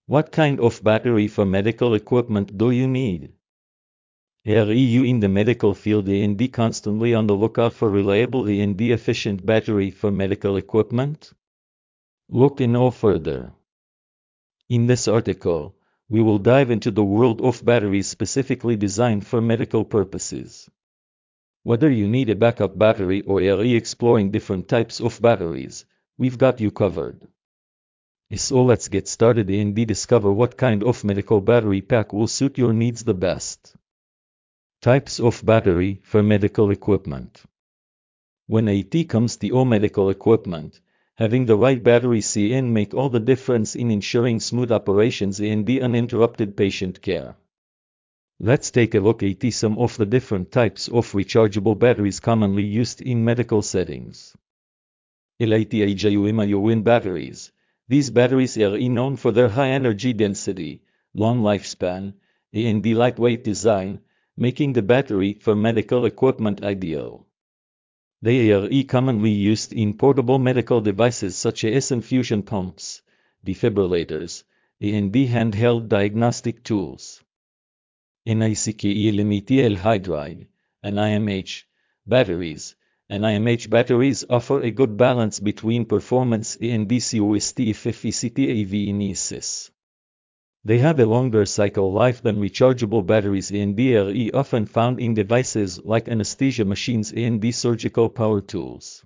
What kind of battery for medical equipment do you need? Are you in the medical field and constantly on the lookout for reliable and efficient battery for medical equipment? Look no further. In this article, we will dive into the world of batteries specifically designed for medical purposes. Whether you need a backup battery or are exploring different types of batteries, we've got you covered. So let's get started and discover what kind of medical battery pack will suit your needs the best. Types of battery for medical equipment. When it comes to medical equipment, having the right battery can make all the difference in ensuring smooth operations and uninterrupted patient care. Let's take a look at some of the different types of rechargeable batteries commonly used in medical settings. Lithium-ion batteries. These batteries are known for their high energy density, long lifespan, and lightweight design, making the battery for medical equipment ideal. They are commonly used in portable medical devices such as infusion pumps, defibrillators, and handheld diagnostic tools. NiCl hydride, NiMH, batteries. NiMH batteries offer a good balance between performance and cost efficiency. They have a longer cycle life than rechargeable batteries and are often found in devices like anesthesia machines and surgical power tools.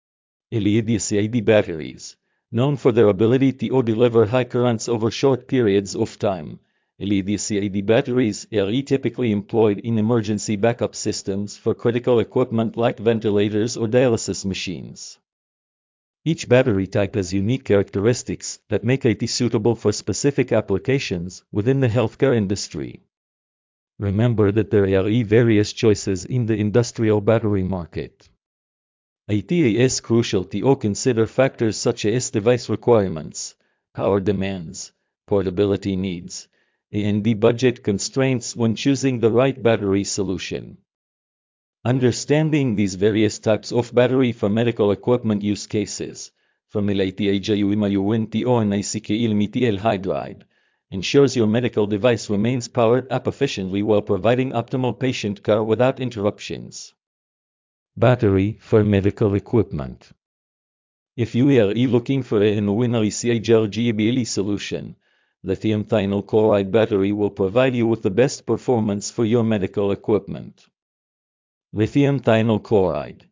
LiCl batteries, known for their ability to deliver high currents over short periods of time. LiCl batteries are typically employed in emergency backup systems for critical equipment like ventilators or dialysis machines. Each battery type has unique characteristics that make it suitable for specific applications within the healthcare industry. Remember that there are various choices in the industrial battery market. It is crucial to consider factors such as device requirements, power demands, portability needs, and budget constraints when choosing the right battery solution. Understanding these various types of battery for medical equipment use cases, from lithium-ion to NiCl hydride, ensures your medical device remains powered up efficiently while providing optimal patient care without interruptions. Battery for medical equipment. If you are looking for a rechargeable solution, lithium thionyl chloride battery will provide you with the best performance for your medical equipment. Lithium thionyl chloride,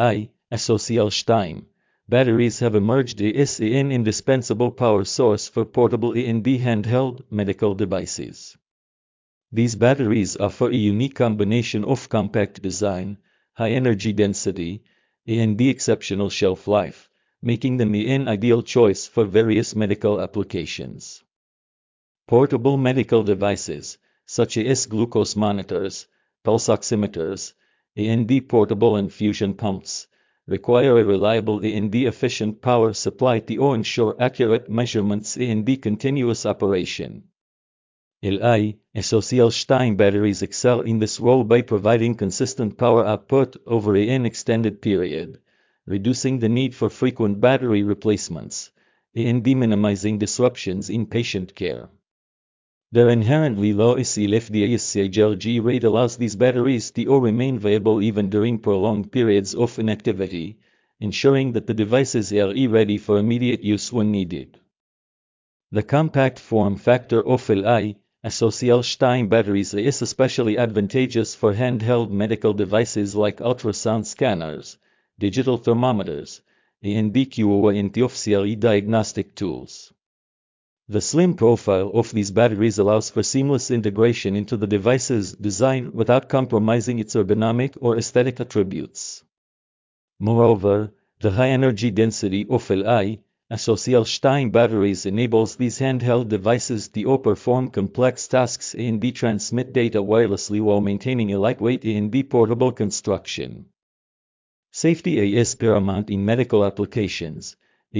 SOCl2, batteries have emerged as an indispensable power source for portable and handheld medical devices. These batteries offer a unique combination of compact design, high energy density, and exceptional shelf life, making them an ideal choice for various medical applications. Portable medical devices, such as glucose monitors, pulse oximeters, and portable infusion pumps, require a reliable and efficient power supply to ensure accurate measurements and continuous operation. SOCl2 batteries excel in this role by providing consistent power output over an extended period, reducing the need for frequent battery replacements, and minimizing disruptions in patient care. Their inherently low LFP rate allows these batteries to remain viable even during prolonged periods of inactivity, ensuring that the devices are ready for immediate use when needed. The compact form factor of SOCl2 batteries is especially advantageous for handheld medical devices like ultrasound scanners, digital thermometers, and QoS diagnostic tools. The slim profile of these batteries allows for seamless integration into the device's design without compromising its ergonomic or aesthetic attributes. Moreover, the high energy density of SOCl2 batteries enables these handheld devices to perform complex tasks and transmit data wirelessly while maintaining a lightweight and portable construction. Safety is paramount in medical applications.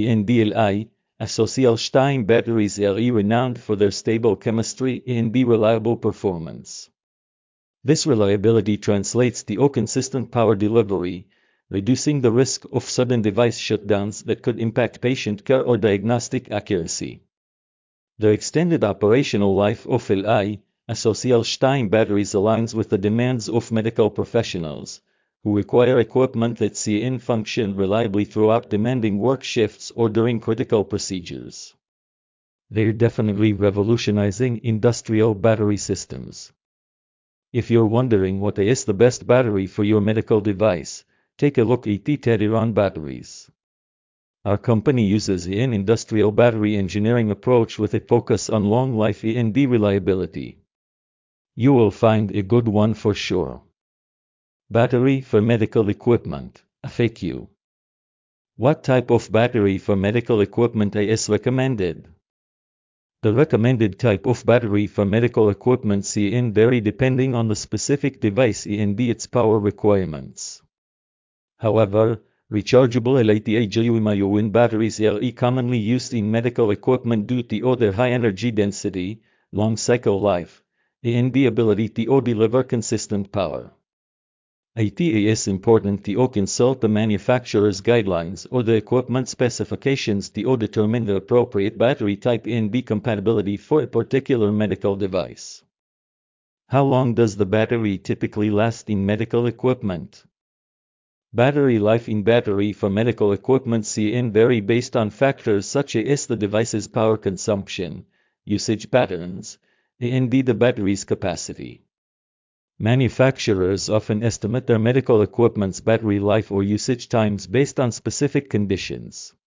SOCl2 batteries are renowned for their stable chemistry and reliable performance. This reliability translates to consistent power delivery, reducing the risk of sudden device shutdowns that could impact patient care or diagnostic accuracy. The extended operational life of Li-2 batteries aligns with the demands of medical professionals, who require equipment that function reliably throughout demanding work shifts or during critical procedures. They're definitely revolutionizing industrial battery systems. If you're wondering what is the best battery for your medical device, take a look at Tediron batteries. Our company uses an industrial battery engineering approach with a focus on long life and reliability. You will find a good one for sure. Battery for medical equipment, FAQ. What type of battery for medical equipment is recommended? The recommended type of battery for medical equipment vary depending on the specific device and its power requirements. However, rechargeable lithium-ion batteries are commonly used in medical equipment due to their high energy density, long cycle life, and the ability to deliver consistent power. It is important to consult the manufacturer's guidelines or the equipment specifications to determine the appropriate battery type and compatibility for a particular medical device. How long does the battery typically last in medical equipment? Battery life in battery for medical equipment vary based on factors such as the device's power consumption, usage patterns, and the battery's capacity. Manufacturers often estimate their medical equipment's battery life or usage times based on specific conditions.